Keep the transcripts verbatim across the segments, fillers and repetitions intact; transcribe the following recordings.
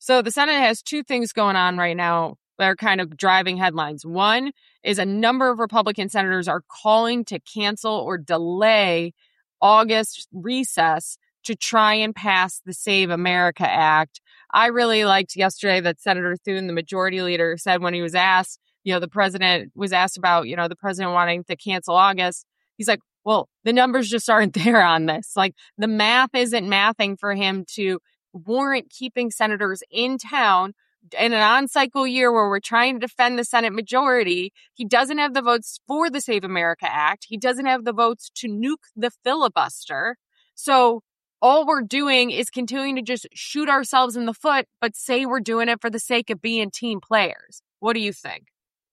So the Senate has two things going on right now that are kind of driving headlines. One is a number of Republican senators are calling to cancel or delay August recess to try and pass the Save America Act. I really liked yesterday that Senator Thune, the majority leader, said when he was asked, you know, the president was asked about, you know, the president wanting to cancel August. He's like, well, the numbers just aren't there on this. Like, the math isn't mathing for him to warrant keeping senators in town in an on-cycle year where we're trying to defend the Senate majority. He doesn't have the votes for the Save America Act. He doesn't have the votes to nuke the filibuster. So all we're doing is continuing to just shoot ourselves in the foot, but say we're doing it for the sake of being team players. What do you think?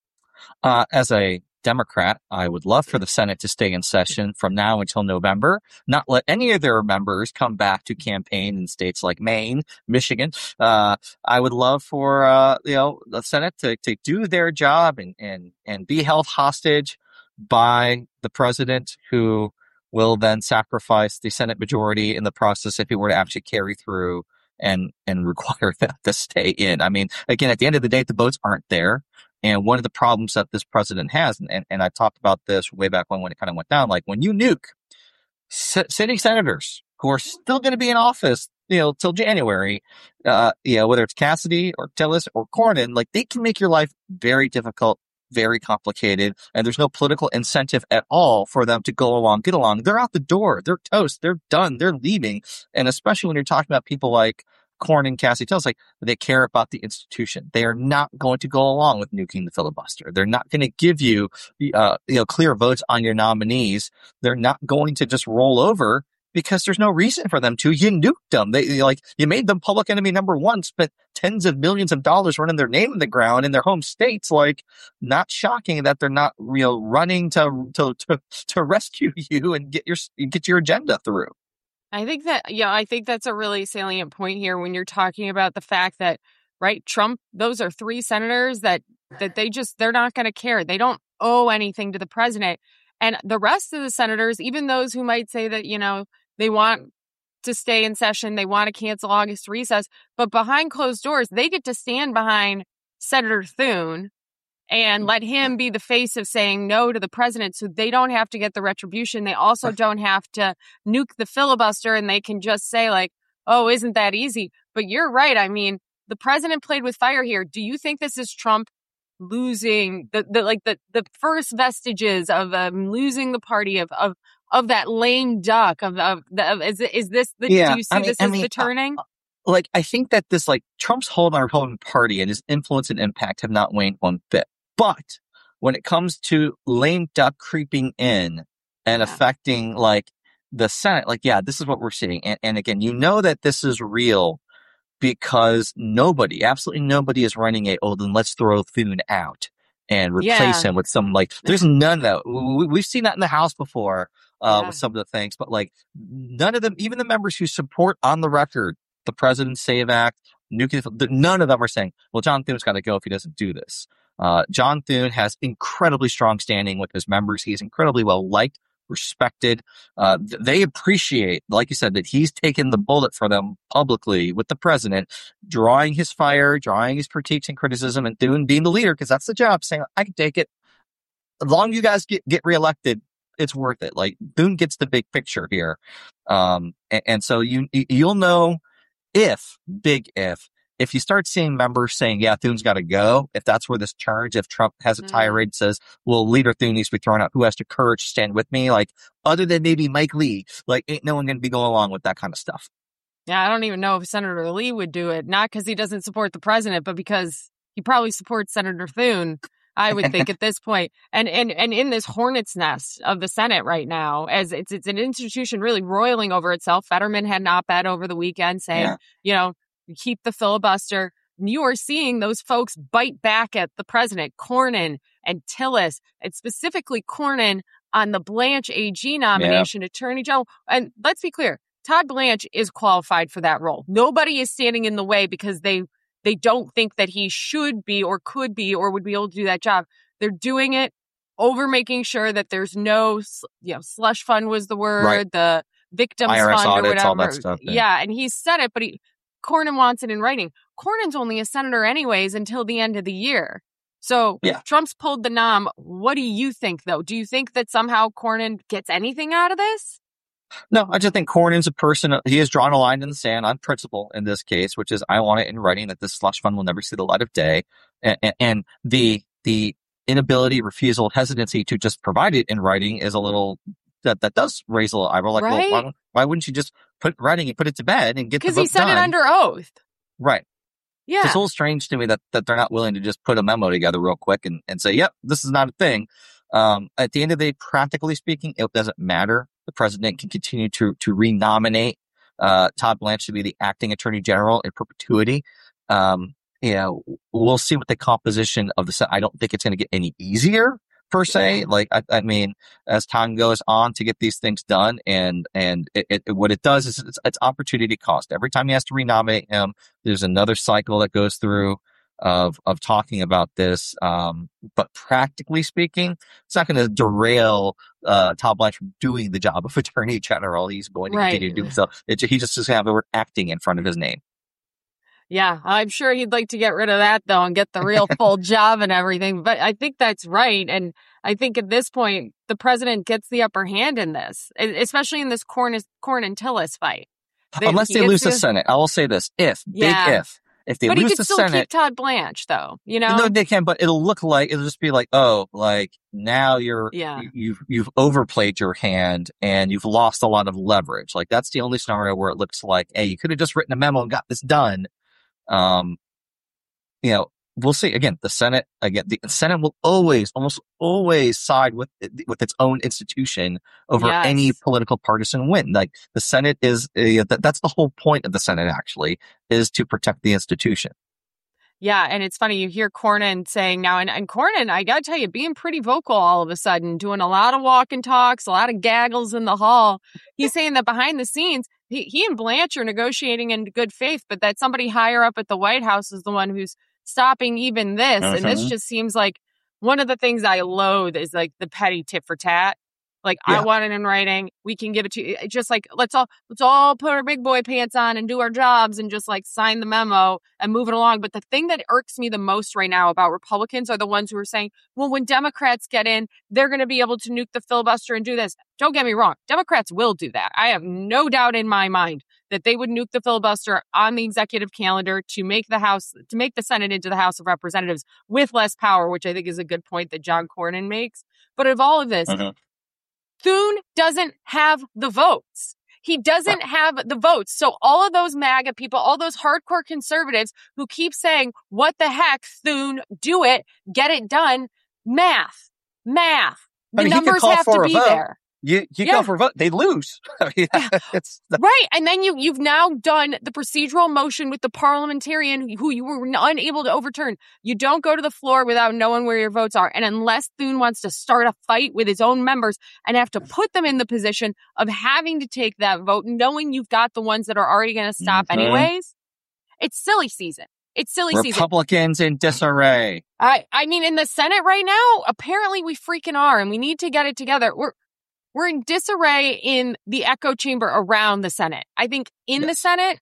Uh, as a Democrat, I would love for the Senate to stay in session from now until November, not let any of their members come back to campaign in states like Maine, Michigan. Uh, I would love for, uh, you know, the Senate to, to do their job and, and, and be held hostage by the president, who will then sacrifice the Senate majority in the process if he were to actually carry through and, and require them to stay in. I mean, again, at the end of the day, the votes aren't there. And one of the problems that this president has, and, and, and I talked about this way back when, when it kind of went down, like when you nuke s- sitting senators who are still going to be in office, you know, till January, uh, you know, whether it's Cassidy or Tillis or Cornyn, like they can make your life very difficult, very complicated, and there's no political incentive at all for them to go along, get along. They're out the door. They're toast. They're done. They're leaving. And especially when you're talking about people like Cornyn, Cassidy, Tillis, like they care about the institution. They are not going to go along with nuking the filibuster. They're not going to give you, uh, you know, clear votes on your nominees. They're not going to just roll over because there's no reason for them to. You nuked them. They like you made them public enemy number one. Spent tens of millions of dollars running their name in the ground in their home states. Like, not shocking that they're not, you know, running to to to, to rescue you and get your get your agenda through. I think that, yeah, I think that's a really salient point here when you're talking about the fact that, right, Trump, those are three senators that, that they just, they're not going to care. They don't owe anything to the president. And the rest of the senators, even those who might say that, you know, they want to stay in session, they want to cancel August recess, but behind closed doors, they get to stand behind Senator Thune and let him be the face of saying no to the president, so they don't have to get the retribution. They also don't have to nuke the filibuster, and they can just say, like, oh, isn't that easy? But you're right. I mean, the president played with fire here. Do you think this is Trump losing the, the like the, the first vestiges of um, losing the party of of of that lame duck of of, the, of is is this the Yeah, do you see I mean, this I as mean, the turning? uh, like I think that this like Trump's hold on the Republican Party and his influence and impact have not waned one bit. But when it comes to lame duck creeping in and Yeah. affecting like the Senate, like, yeah, this is what we're seeing. And, and again, you know that this is real because nobody, absolutely nobody is running a, oh, then let's throw Thune out and replace Yeah. him with some like, there's none of that. We, we've seen that in the House before uh, Yeah. with some of the things, but like none of them, even the members who support on the record the President's Save Act, nuclear, none of them are saying, well, John Thune's got to go if he doesn't do this. Uh, John Thune has incredibly strong standing with his members. He's incredibly well liked, respected. Uh, they appreciate, like you said, that he's taken the bullet for them publicly with the president, drawing his fire, drawing his critiques and criticism, and Thune being the leader, because that's the job, saying, I can take it. As long as you guys get, get reelected, it's worth it. Like, Thune gets the big picture here. Um, and, and so you, you'll know if, big if, if you start seeing members saying, yeah, Thune's got to go, if that's where this turns, if Trump has a tirade and says, well, leader Thune needs to be thrown out, who has the courage to stand with me? Like, other than maybe Mike Lee, like, ain't no one going to be going along with that kind of stuff. Yeah, I don't even know if Senator Lee would do it, not because he doesn't support the president, but because he probably supports Senator Thune, I would think at this point. And, and, and in this hornet's nest of the Senate right now, as it's, it's an institution really roiling over itself. Fetterman had an op-ed over the weekend saying, yeah. you know, keep the filibuster. You are seeing those folks bite back at the president, Cornyn and Tillis, and specifically Cornyn on the Blanche A G nomination, yeah. Attorney General. And let's be clear, Todd Blanche is qualified for that role. Nobody is standing in the way because they they don't think that he should be or could be or would be able to do that job. They're doing it over making sure that there's no, you know, slush fund was the word, right. the victims I R S fund audits, or whatever. all that stuff, yeah. yeah, and he said it, but he Cornyn wants it in writing. Cornyn's only a senator anyways until the end of the year. So yeah. Trump's pulled the nom. What do you think, though? Do you think that somehow Cornyn gets anything out of this? No, I just think Cornyn's a person, he has drawn a line in the sand on principle in this case, which is I want it in writing that this slush fund will never see the light of day. And, and, and the the inability, refusal, hesitancy to just provide it in writing is a little, that, that does raise a little eyebrow. Like, right? well, why, why wouldn't you just put writing and put it to bed and get the vote done? Because he said it under oath. Right. Yeah. So it's a little strange to me that, that they're not willing to just put a memo together real quick and, and say, yep, this is not a thing. Um, at the end of the day, practically speaking, it doesn't matter. The president can continue to, to renominate, uh, Todd Blanche to be the acting attorney general in perpetuity. Um, you know, we'll see what the composition of the Senate. I don't think it's going to get any easier per se. Like, I, I mean, as time goes on to get these things done, and, and it, it, what it does is it's, it's opportunity cost. Every time he has to renominate him, there's another cycle that goes through of, of talking about this. Um, but practically speaking, it's not going to derail, uh, Todd Blanche from doing the job of attorney general. He's going to right. continue to do so. It, he just doesn't have the word acting in front of his name. Yeah, I'm sure he'd like to get rid of that, though, and get the real full job and everything. But I think that's right. And I think at this point, the president gets the upper hand in this, especially in this Cornyn, Cornyn Tillis fight. They, Unless they lose to, the Senate. I will say this. If, yeah. big if. If they but lose he could the still Senate, keep Todd Blanche, though, you know? No, they can, but it'll look like, it'll just be like, oh, like, now you're, yeah. you've, you've overplayed your hand and you've lost a lot of leverage. Like, that's the only scenario where it looks like, hey, you could have just written a memo and got this done. Um, you know, we'll see. Again, the Senate, again, the Senate will always, almost always side with, with its own institution over yes. any political partisan win. Like, the Senate is, uh, that, that's the whole point of the Senate, actually, is to protect the institution. Yeah, and it's funny, you hear Cornyn saying now, and, and Cornyn, I gotta tell you, being pretty vocal all of a sudden, doing a lot of walk and talks, a lot of gaggles in the hall. He's saying that behind the scenes, he, he and Blanche are negotiating in good faith, but that somebody higher up at the White House is the one who's stopping even this. Uh-huh. And this just seems like one of the things I loathe is like the petty tit for tat. Like, yeah. I want it in writing. We can give it to you. It's just like, let's all, let's all put our big boy pants on and do our jobs and just like sign the memo and move it along. But the thing that irks me the most right now about Republicans are the ones who are saying, well, when Democrats get in, they're going to be able to nuke the filibuster and do this. Don't get me wrong. Democrats will do that. I have no doubt in my mind that they would nuke the filibuster on the executive calendar to make the House, to make the Senate into the House of Representatives with less power, which I think is a good point that John Cornyn makes. But of all of this, uh-huh. Thune doesn't have the votes. He doesn't have the votes. So all of those MAGA people, all those hardcore conservatives who keep saying, what the heck, Thune, do it, get it done. Math, math. The I mean, numbers have to be there. You, you yeah. go for a vote, they lose. I mean, yeah. it's the- right. And then you, you've now done the procedural motion with the parliamentarian who you were unable to overturn. You don't go to the floor without knowing where your votes are. And unless Thune wants to start a fight with his own members and have to put them in the position of having to take that vote, knowing you've got the ones that are already going to stop mm-hmm. anyways, it's silly season. It's silly Republicans season. Republicans in disarray. I, I mean, in the Senate right now, apparently we freaking are, and we need to get it together. We're, We're in disarray in the echo chamber around the Senate. I think in yes. the Senate,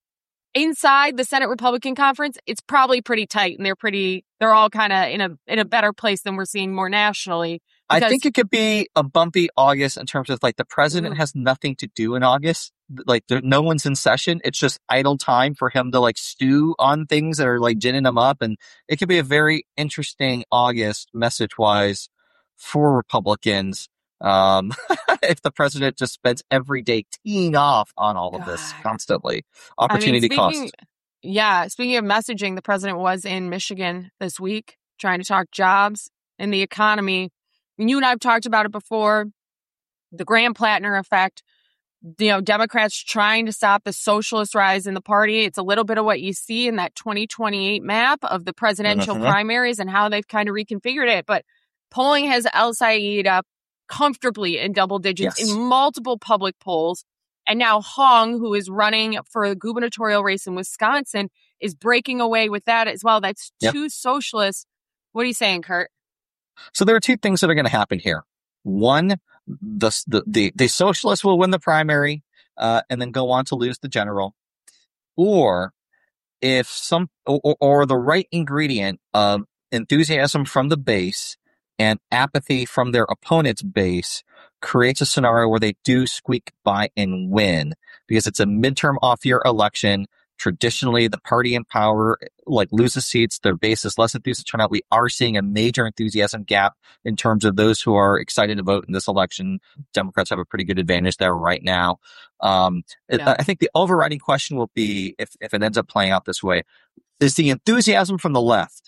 inside the Senate Republican conference, it's probably pretty tight, and they're pretty, they're all kind of in a, in a better place than we're seeing more nationally. I think it could be a bumpy August in terms of like the president mm-hmm. has nothing to do in August. Like there, no one's in session. It's just idle time for him to like stew on things that are like ginning him up. And it could be a very interesting August message wise for Republicans. Um, if the president just spends every day teeing off on all of this God. constantly, opportunity I mean, speaking, cost. Yeah. Speaking of messaging, the president was in Michigan this week trying to talk jobs and the economy. And you and I have talked about it before, the Graham-Plattner effect, you know, Democrats trying to stop the socialist rise in the party. It's a little bit of what you see in that twenty twenty-eight map of the presidential mm-hmm. primaries and how they've kind of reconfigured it. But polling has El Sayed up comfortably in double digits yes. in multiple public polls. And now Hong, who is running for the gubernatorial race in Wisconsin, is breaking away with that as well. That's yep. two socialists. What are you saying, Kurt? So there are two things that are going to happen here. One, the, the, the, the socialists will win the primary uh, and then go on to lose the general. or if some, or, or the right ingredient of enthusiasm from the base and apathy from their opponent's base creates a scenario where they do squeak by and win, because it's a midterm off-year election. Traditionally, the party in power like loses seats. Their base is less enthusiastic turnout. We are seeing a major enthusiasm gap in terms of those who are excited to vote in this election. Democrats have a pretty good advantage there right now. Um, yeah. I think the overriding question will be, if, if it ends up playing out this way, is the enthusiasm from the left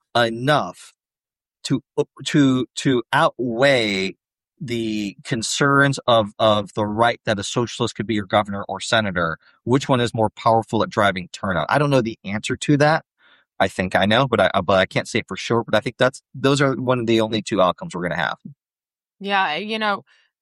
enough to to to outweigh the concerns of, of the right that a socialist could be your governor or senator? Which one is more powerful at driving turnout? I don't know the answer to that. I think I know, but I but I can't say for sure. But I think that's those are one of the only two outcomes we're going to have. Yeah, you know,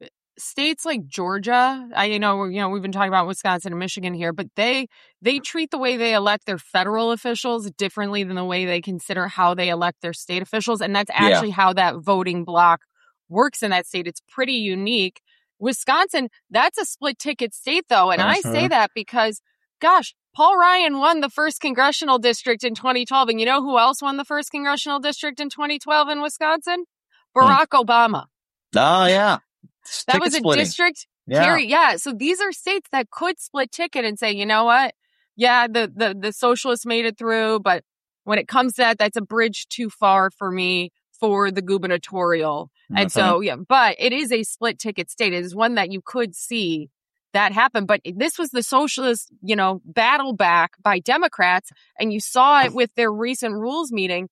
states like Georgia, I you know, you know, we've been talking about Wisconsin and Michigan here, but they they treat the way they elect their federal officials differently than the way they consider how they elect their state officials, and that's actually yeah. how that voting block works in that state. It's pretty unique. Wisconsin, that's a split ticket state though. And uh-huh. I say that because, gosh, Paul Ryan won the first congressional district in twenty twelve. And you know who else won the first congressional district in twenty twelve in Wisconsin? Barack hmm. Obama. Oh, yeah. That was a splitting. district. Yeah. Carry, yeah. So these are states that could split ticket and say, you know what? Yeah, the, the, the socialists made it through, but when it comes to that, that's a bridge too far for me for the gubernatorial. And mm-hmm. so, yeah, but it is a split ticket state. It is one that you could see that happen. But this was the socialist, you know, battle back by Democrats. And you saw it with their recent rules meeting.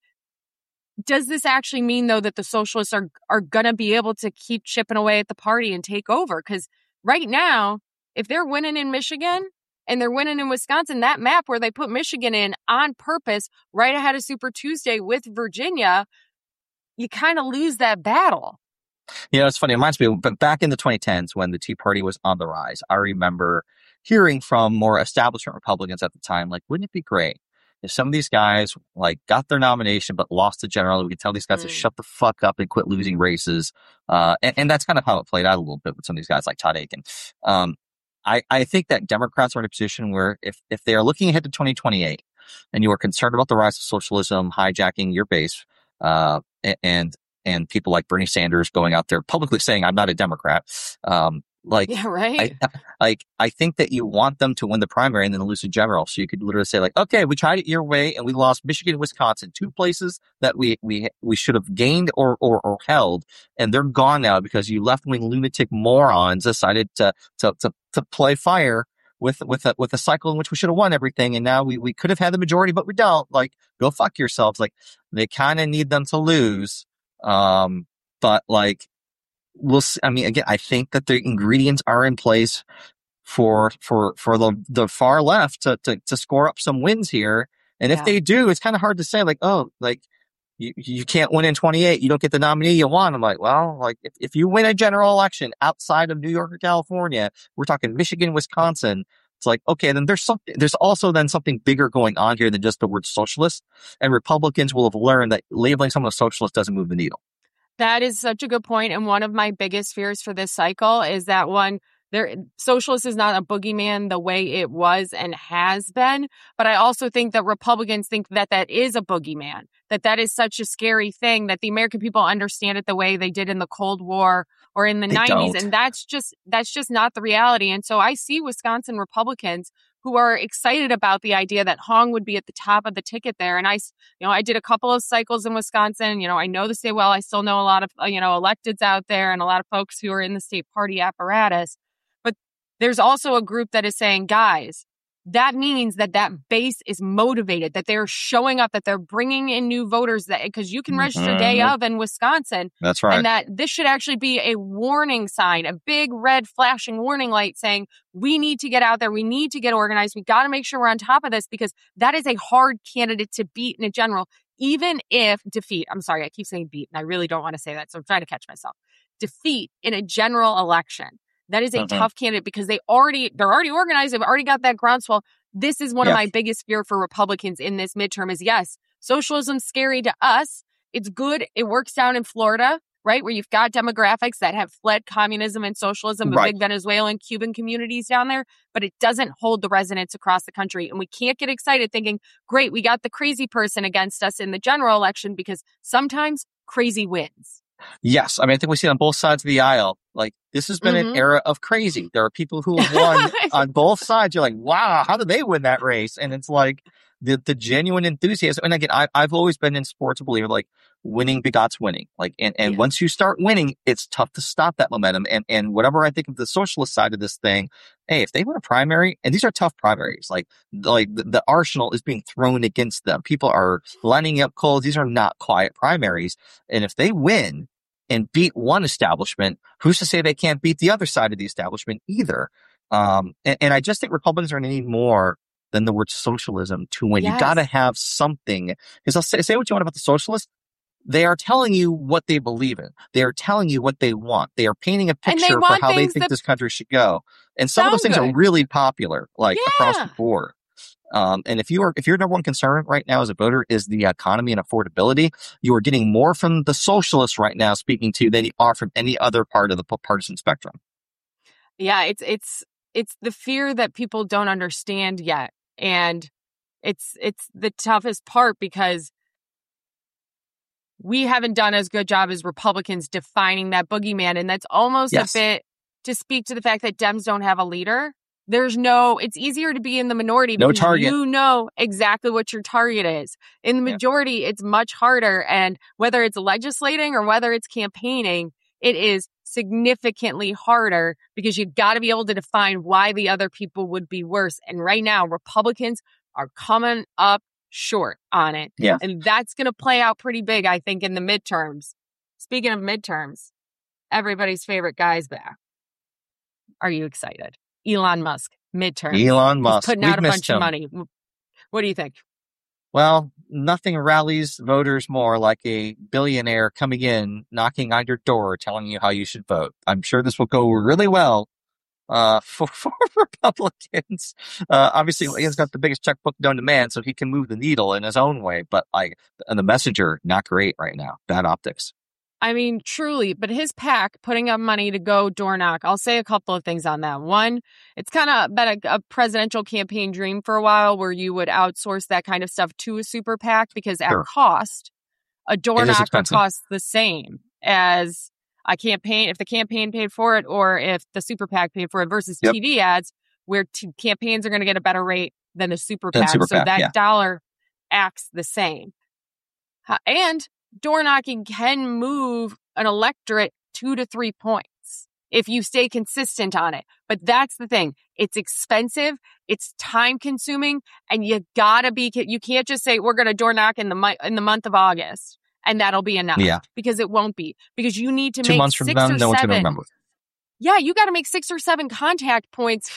Does this actually mean, though, that the socialists are, are going to be able to keep chipping away at the party and take over? Because right now, if they're winning in Michigan and they're winning in Wisconsin, that map where they put Michigan in on purpose right ahead of Super Tuesday with Virginia, you kind of lose that battle. You know, it's funny. It reminds me, but back in the twenty tens when the Tea Party was on the rise, I remember hearing from more establishment Republicans at the time, like, wouldn't it be great if some of these guys like got their nomination but lost the general? We could tell these guys mm. to shut the fuck up and quit losing races. Uh, and, and that's kind of how it played out a little bit with some of these guys like Todd Akin. Um, I, I think that Democrats are in a position where if, if they are looking ahead to twenty twenty-eight and you are concerned about the rise of socialism hijacking your base, uh, and and people like Bernie Sanders going out there publicly saying, I'm not a Democrat. Um, like, yeah, right. I, like, I think that you want them to win the primary and then lose the general. So you could literally say like, okay, we tried it your way and we lost Michigan and Wisconsin, two places that we, we, we should have gained or, or, or held. And they're gone now because you left wing lunatic morons decided to, to, to, to play fire with, with a, with a cycle in which we should have won everything. And now we, we could have had the majority, but we don't. Like, go fuck yourselves. Like, they kind of need them to lose. Um, but like, we'll see. I mean, again, I think that the ingredients are in place for, for, for the, the far left to, to, to score up some wins here. And yeah. if they do, it's kind of hard to say like, oh, like you, you can't win in twenty-eight. You don't get the nominee you want. I'm like, well, like if, if you win a general election outside of New York or California, we're talking Michigan, Wisconsin. It's like, okay, then there's something, there's also then something bigger going on here than just the word socialist. And Republicans will have learned that labeling someone a socialist doesn't move the needle. That is such a good point. And one of my biggest fears for this cycle is that one, there, socialist is not a boogeyman the way it was and has been. But I also think that Republicans think that that is a boogeyman, that that is such a scary thing, that the American people understand it the way they did in the Cold War or in the they nineties. Don't. And that's just, that's just not the reality. And so I see Wisconsin Republicans who are excited about the idea that Hong would be at the top of the ticket there. And I, you know, I did a couple of cycles in Wisconsin. You know, I know the state well. I still know a lot of, you know, electeds out there and a lot of folks who are in the state party apparatus. But there's also a group that is saying, guys, that means that that base is motivated, that they're showing up, that they're bringing in new voters, that because you can register mm-hmm. day of in Wisconsin. That's right. And that this should actually be a warning sign, a big red flashing warning light saying, we need to get out there. We need to get organized. We got to make sure we're on top of this because that is a hard candidate to beat in a general, even if defeat. I'm sorry, I keep saying beat and I really don't want to say that. So I'm trying to catch myself. Defeat in a general election. That is a mm-hmm. tough candidate because they already, they're already organized. They've already got that groundswell. This is one yeah. of my biggest fear for Republicans in this midterm is yes, socialism's scary to us. It's good. It works down in Florida. right? Where you've got demographics that have fled communism and socialism, the Right. big Venezuelan, Cuban communities down there, but it doesn't hold the resonance across the country. And we can't get excited thinking, great, we got the crazy person against us in the general election, because sometimes crazy wins. Yes. I mean, I think we see it on both sides of the aisle. Like, this has been Mhm. an era of crazy. There are people who have won on both sides. You're like, wow, how did they win that race? And it's like the, the genuine enthusiasm. And again, I, I've always been in sports a believer, like winning begots winning. Like, and, and Yeah. once you start winning, it's tough to stop that momentum. And, and whatever I think of the socialist side of this thing, hey, if they win a primary, and these are tough primaries, like, like the, the arsenal is being thrown against them. People are lining up cold. These are not quiet primaries. And if they win and beat one establishment, who's to say they can't beat the other side of the establishment either? Um, and, and I just think Republicans are going to need more than the word socialism to win. Yes. You got to have something. Because I'll say, say what you want about the socialists. They are telling you what they believe in. They are telling you what they want. They are painting a And they picture for want how they things think that this country should go. And some of those sound things are good. really popular, like across Yeah. the board. Um, and if you are, if your number one concern right now as a voter is the economy and affordability, you are getting more from the socialists right now speaking to you than you are from any other part of the partisan spectrum. Yeah, it's it's it's the fear that people don't understand yet. And it's it's the toughest part, because we haven't done as good job as Republicans defining that boogeyman. And that's almost Yes. a bit to speak to the fact that Dems don't have a leader. There's no, it's easier to be in the minority No because target. you know exactly what your target is. In the Yeah. majority, it's much harder. And whether it's legislating or whether it's campaigning, it is significantly harder, because you've got to be able to define why the other people would be worse. And right now, Republicans are coming up short on it. Yeah. And that's going to play out pretty big, I think, in the midterms. Speaking of midterms, everybody's favorite guy's back. Are you excited? Elon Musk, midterm. Elon He's Musk. putting We've out a missed bunch him. of money. What do you think? Well, nothing rallies voters more like a billionaire coming in, knocking on your door, telling you how you should vote. I'm sure this will go really well uh, for, for Republicans. Uh, obviously, he's got the biggest checkbook known to man, so he can move the needle in his own way. But like, and the messenger, not great right now. Bad optics. I mean, truly, but his PAC putting up money to go door knock. I'll say a couple of things on that. One, it's kind of been a, a presidential campaign dream for a while where you would outsource that kind of stuff to a super PAC, because at Sure. cost, a door It is knocker expensive. costs the same as a campaign, if the campaign paid for it or if the super PAC paid for it, versus Yep. T V ads, where t- campaigns are going to get a better rate than the super Than PAC. super so PAC, that yeah. dollar acts the same. Ha- And door knocking can move an electorate two to three points if you stay consistent on it. But that's the thing. It's expensive. It's time consuming, and you gotta be, you can't just say we're going to door knock in the month, in the month of August and that'll be enough. Yeah. Because it won't be, because you need to Two make months from six now, or no one's going to seven. remember. Yeah. You got to make six or seven contact points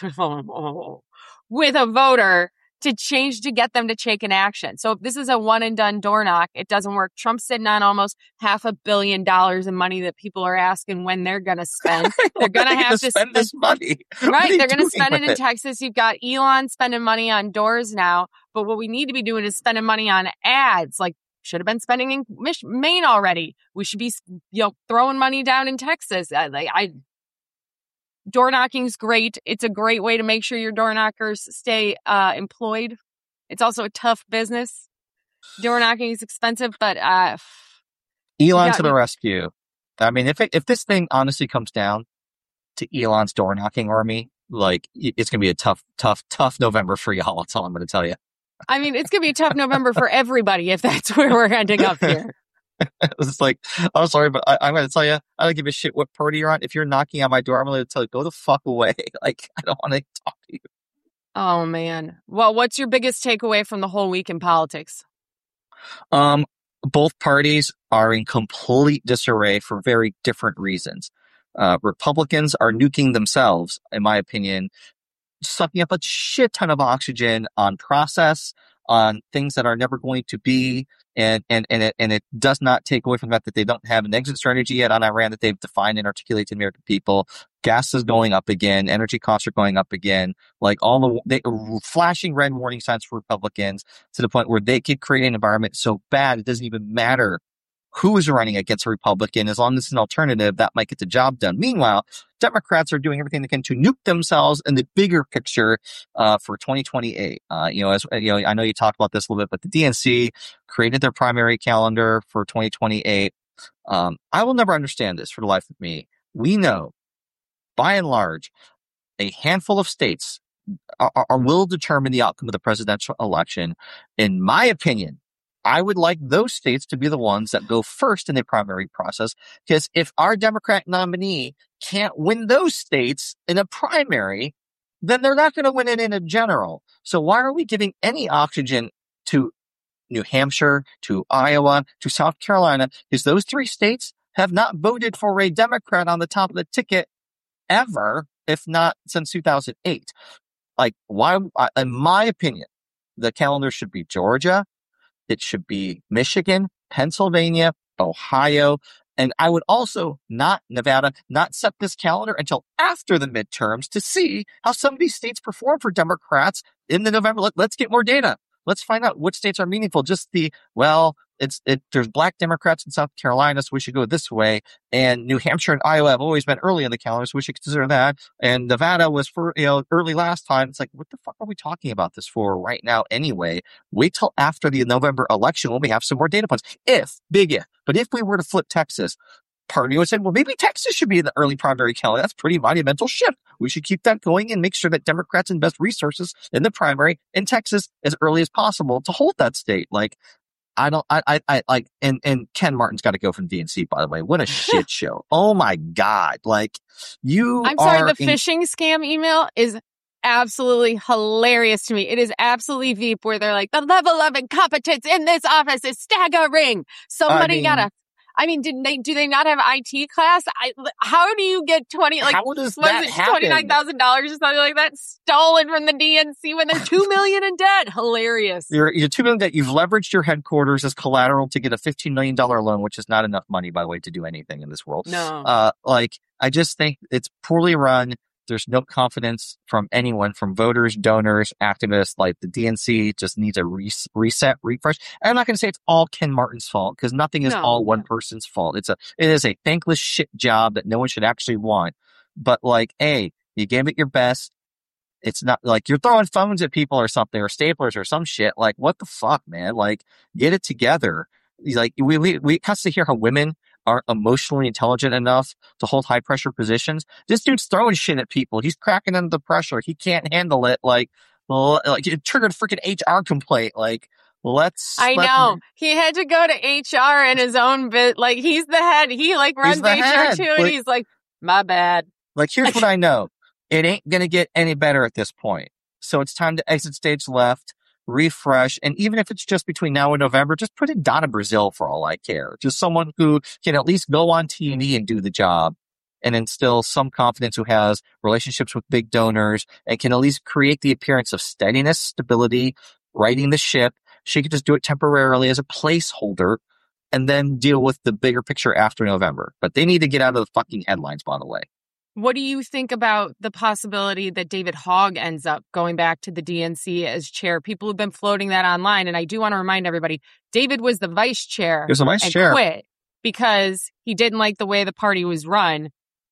with a voter to change, to get them to take an action. So if this is a one and done door knock, it doesn't work. Trump's sitting on almost half a billion dollars in money that people are asking when they're going to spend. They're going to have to spend this money. What are Right. they They're going to doing spend it with in Texas. You've got Elon spending money on doors now. But what we need to be doing is spending money on ads. Like, should have been spending in Mich- Maine already. We should be, you know, throwing money down in Texas. I, like, I, door knocking's great. It's a great way to make sure your door knockers stay uh, employed. It's also a tough business. Door knocking is expensive, but uh, Elon Yeah, to the you- rescue. I mean, if it, if this thing honestly comes down to Elon's door knocking army, like it's going to be a tough, tough, tough November for y'all. That's all I'm going to tell you. I mean, it's going to be a tough November for everybody if that's where we're ending up here. It's like, I'm sorry, but I, I'm going to tell you, I don't give a shit what party you're on. If you're knocking on my door, I'm going to tell you, go the fuck away. Like, I don't want to talk to you. Oh, man. Well, what's your biggest takeaway from the whole week in politics? Um, both parties are in complete disarray for very different reasons. Uh, Republicans are nuking themselves, in my opinion, sucking up a shit ton of oxygen on process, on things that are never going to be, and and and it and it does not take away from the fact that they don't have an exit strategy yet on Iran that they've defined and articulated to the American people. Gas is going up again, energy costs are going up again. Like all the they, flashing red warning signs for Republicans to the point where they could create an environment so bad it doesn't even matter who is running against a Republican. As long as it's an alternative, that might get the job done. Meanwhile, Democrats are doing everything they can to nuke themselves in the bigger picture uh, for twenty twenty-eight. Uh, you know, as you know, I know you talked about this a little bit, but the D N C created their primary calendar for twenty twenty-eight. Um, I will never understand this for the life of me. We know, by and large, a handful of states are, are, will determine the outcome of the presidential election. In my opinion, I would like those states to be the ones that go first in the primary process, because if our Democrat nominee can't win those states in a primary, then they're not going to win it in a general. So why are we giving any oxygen to New Hampshire, to Iowa, to South Carolina? Because those three states have not voted for a Democrat on the top of the ticket ever, if not since two thousand eight. Like, why, in my opinion, the calendar should be Georgia, it should be Michigan, Pennsylvania, Ohio, and I would also not Nevada, not set this calendar until after the midterms to see how some of these states perform for Democrats in the November. Let, let's get more data. Let's find out which states are meaningful. Just the, well, it's, it, there's black Democrats in South Carolina, so we should go this way. And New Hampshire and Iowa have always been early in the calendar, so we should consider that. And Nevada was for, you know, early last time. It's like, what the fuck are we talking about this for right now anyway? Wait till after the November election when we have some more data points. If, big if, but if we were to flip Texas, part of me would say, well, maybe Texas should be in the early primary calendar. That's pretty monumental shift. We should keep that going and make sure that Democrats invest resources in the primary in Texas as early as possible to hold that state. Like, I don't, I, I, I like, and, and Ken Martin's got to go from D N C, by the way. What a shit show. Oh my God. Like, you I'm sorry, are the in- phishing scam email is absolutely hilarious to me. It is absolutely Veep, where they're like, the level of incompetence in this office is staggering. Somebody I mean, gotta, I mean, did they, do they not have I T class? I, how do you get twenty, like, how does that happen? twenty-nine thousand dollars or something like that stolen from the D N C when they're two million dollars in debt? Hilarious. You're, you're two million dollars in debt. You've leveraged your headquarters as collateral to get a fifteen million dollars loan, which is not enough money, by the way, to do anything in this world. No. Uh, like, I just think it's poorly run. There's no confidence from anyone, from voters, donors, activists. Like, the D N C just needs a re- reset, refresh. And I'm not going to say it's all Ken Martin's fault, because nothing is no. all one person's fault. It's a, it is a thankless shit job that no one should actually want. But like, hey, you gave it your best. It's not like you're throwing phones at people or something, or staplers or some shit. Like, what the fuck, man? Like, get it together. Like, we, we, we constantly hear how women aren't emotionally intelligent enough to hold high pressure positions. This dude's throwing shit at people. He's cracking under the pressure. He can't handle it. Like, well, like it triggered a freaking H R complaint. Like, let's. I let know me... he had to go to H R in his own bit. Like, he's the head. He like runs H R head. too, and like, he's like, my bad. Like, here's what I know. It ain't gonna get any better at this point. So it's time to exit stage left. Refresh, and even if it's just between now and November, just put in Donna Brazile for all I care. Just someone who can at least go on T V and do the job and instill some confidence, who has relationships with big donors and can at least create the appearance of steadiness, stability, righting the ship. She could just do it temporarily as a placeholder and then deal with the bigger picture after November. But they need to get out of the fucking headlines, by the way. What do you think about the possibility that David Hogg ends up going back to the D N C as chair? People have been floating that online, and I do want to remind everybody, David was the vice chair. He was the vice and chair. Quit because he didn't like the way the party was run.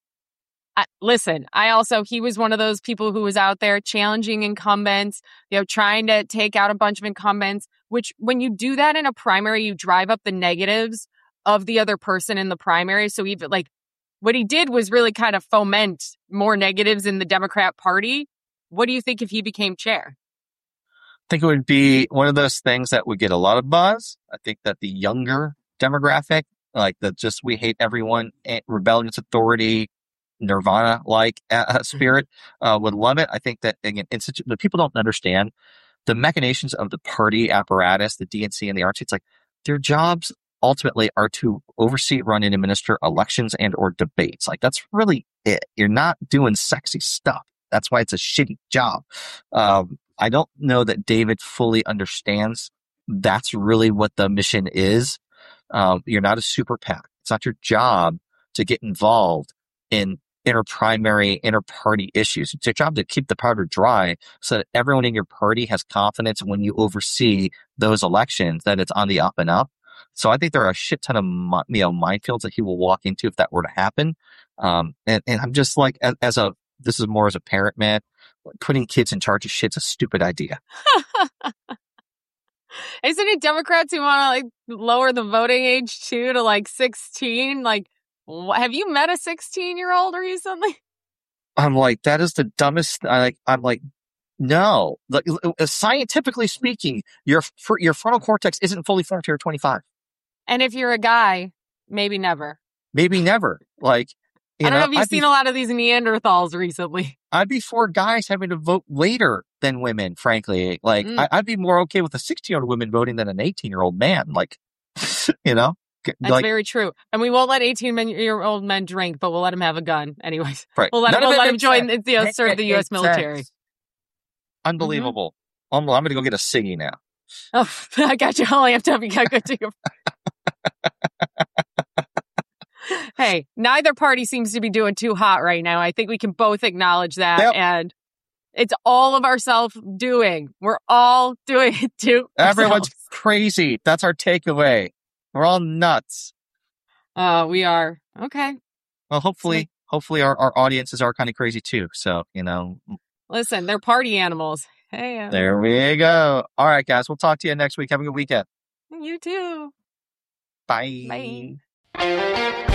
I, listen, I also, he was one of those people who was out there challenging incumbents, you know, trying to take out a bunch of incumbents, which when you do that in a primary, you drive up the negatives of the other person in the primary. So even like, what he did was really kind of foment more negatives in the Democrat Party. What do you think if he became chair? I think it would be one of those things that would get a lot of buzz. I think that the younger demographic, like the just we hate everyone, rebellious authority, Nirvana-like uh, spirit, uh, would love it. I think that, again, institu- the people don't understand the machinations of the party apparatus, the D N C and the R N C. It's like their jobs ultimately are to oversee, run, and administer elections and or debates. Like, that's really it. You're not doing sexy stuff. That's why it's a shitty job. Um, I don't know that David fully understands that's really what the mission is. Um, you're not a super PAC. It's not your job to get involved in inter-primary, inter-party issues. It's your job to keep the powder dry so that everyone in your party has confidence when you oversee those elections that it's on the up and up. So I think there are a shit ton of you know minefields that he will walk into if that were to happen. Um, and, and I'm just like, as, as a this is more as a parent, man. Putting kids in charge of shit's a stupid idea. Isn't it Democrats who want to like lower the voting age too to like sixteen? Like, wh- have you met a sixteen year old recently? I'm like, that is the dumbest. I like, I'm like, no. Like, uh, scientifically speaking, your fr- your frontal cortex isn't fully formed till you're twenty-five. And if you're a guy, maybe never. Maybe never. Like, you I don't know, know, if you've I'd seen be, a lot of these Neanderthals recently. I'd be for guys having to vote later than women, frankly. Like, Mm. I, I'd be more okay with a sixteen year old woman voting than an eighteen year old man. Like, you know? That's like, very true. And we won't let eighteen-year-old men drink, but we'll let them have a gun anyways. right. We'll let, None we'll of it let them makes join, sense. you know, It- serve it the U S makes military. sense. Unbelievable. I'm, I'm going to go get a ciggy now. Oh, I got you. All I have to have you got good to go. Hey, neither party seems to be doing too hot right now. I think we can both acknowledge that. Yep. And it's all of our self-doing. We're all doing it to Everyone's ourselves. crazy. That's our takeaway. We're all nuts. Uh, we are. Okay. Well, hopefully, hopefully our, our audiences are kind of crazy too. So, you know, Listen, they're party animals. Hey, uh, there we go. All right, guys. We'll talk to you next week. Have a good weekend. you too. Bye. Bye.